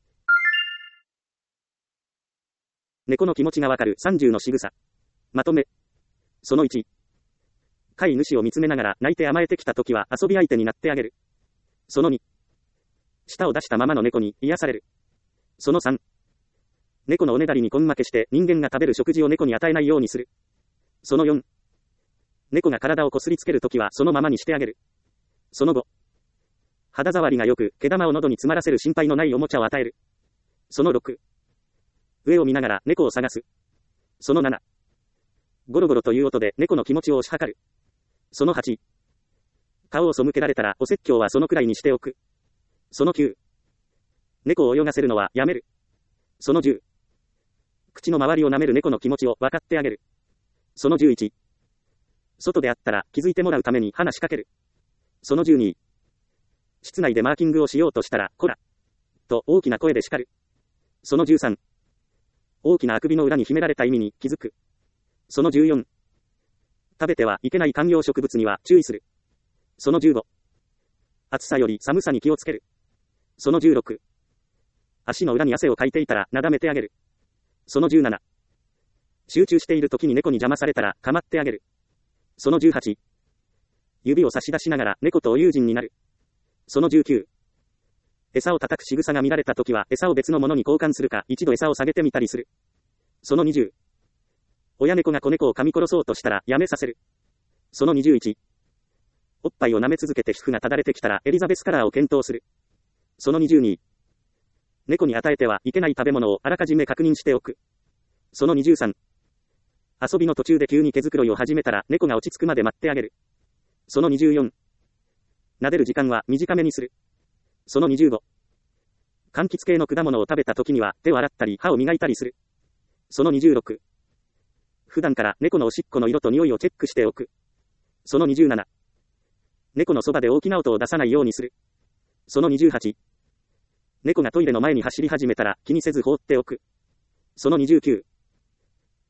猫の気持ちがわかるさんじゅうの仕草。まとめ。そのいち。飼い主を見つめながら泣いて甘えてきたときは遊び相手になってあげる。そのに。舌を出したままの猫に癒される。そのさん。猫のおねだりに根負けして人間が食べる食事を猫に与えないようにする。そのよん。猫が体をこすりつけるときはそのままにしてあげる。そのご。肌触りが良く毛玉を喉に詰まらせる心配のないおもちゃを与える。そのろく。上を見ながら猫を探す。そのなな。ゴロゴロという音で猫の気持ちを推し量る。そのはち。顔を背けられたらお説教はそのくらいにしておく。そのきゅう。猫を泳がせるのはやめる。そのじゅう。口の周りを舐める猫の気持ちを分かってあげる。そのじゅういち。外であったら気づいてもらうために話しかける。そのじゅうに。室内でマーキングをしようとしたら、こらと大きな声で叱る。そのじゅうさん。大きなあくびの裏に秘められた意味に気づく。そのじゅうよん。食べてはいけない観葉植物には注意する。そのじゅうご。暑さより寒さに気をつける。そのじゅうろく。足の裏に汗をかいていたらなだめてあげる。そのじゅうなな。集中している時に猫に邪魔されたら構ってあげる。そのじゅうはち。指を差し出しながら猫とお友人になる。そのじゅうきゅう。餌を叩く仕草が見られた時は餌を別のものに交換するか一度餌を下げてみたりする。そのにじゅう。親猫が子猫を噛み殺そうとしたらやめさせる。そのにじゅういち。おっぱいを舐め続けて皮膚がただれてきたらエリザベスカラーを検討する。そのにじゅうに。猫に与えてはいけない食べ物をあらかじめ確認しておく。そのにじゅうさん。遊びの途中で急に毛づくろいを始めたら猫が落ち着くまで待ってあげる。そのにじゅうよん。撫でる時間は短めにする。そのにじゅうご。柑橘系の果物を食べた時には手を洗ったり歯を磨いたりする。そのにじゅうろく。普段から猫のおしっこの色と匂いをチェックしておく。そのにじゅうなな。猫のそばで大きな音を出さないようにする。そのにじゅうはち。猫がトイレの前に走り始めたら気にせず放っておく。そのにじゅうきゅう。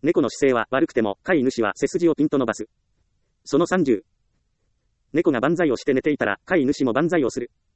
猫の姿勢は悪くても、飼い主は背筋をピンと伸ばす。そのさんじゅう。猫が万歳をして寝ていたら、飼い主も万歳をする。